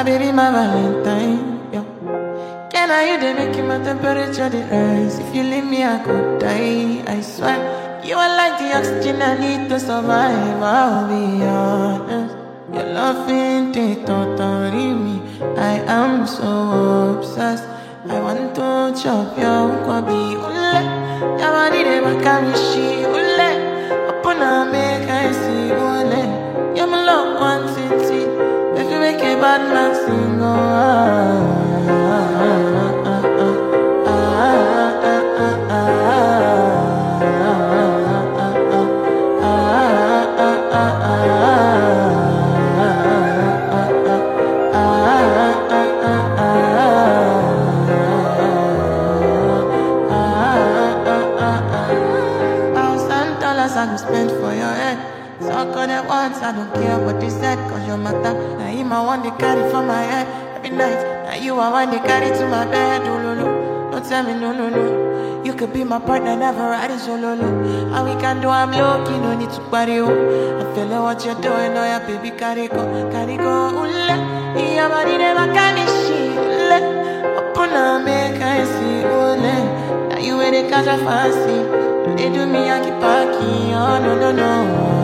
baby, my Valentine. Yo. Can I you they make my temperature the rise? If you leave me, I could die. I swear, you are like the oxygen I need to survive. I'll be honest. Your love ain't it totally me. I am so obsessed. I want to chop your kwabi ule. Yamani de makamishi ule. Upona make I see ule. You're my love one city. If you make a bad man sing, I go spend for your head. Suck on it once, I don't care what they said. Cause your matter, now you my one they carry for my head. Every night, now you are one they carry to my bed. Oh, no, no, don't tell me no, no, no. You could be my partner, never riding solo, no. And we can do, I'm lucky, no need to party, oh. I'm feeling what you're doing, oh yeah, baby, carry go, ule. Yeah, body never can be she, ule. Open up, make I see, ule. Now you ain't a catch a fancy. They do me Yankee Parky, oh no no no.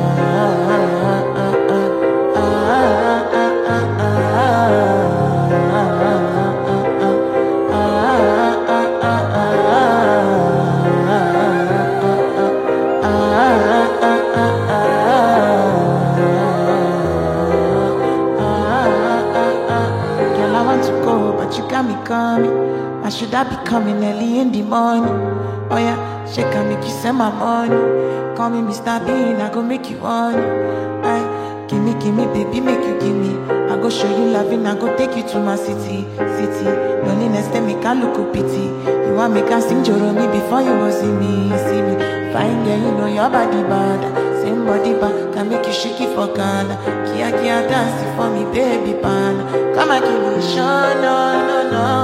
Girl, I want to go, but you got me coming. Why should I be coming early in the morning? Oh yeah. She can make you send my money. Call me Mr. Bean, I go make you honey. Aye, gimme, baby, make you gimme. I go show you loving, I go take you to my city. Loneliness, they make a look of pity. You want me can sing Joromi before you go see me. Fine girl, you know your body bad. Same body bad, can make you shake it for Ghana. Kia dance for me, baby pan. Come and give me show, no.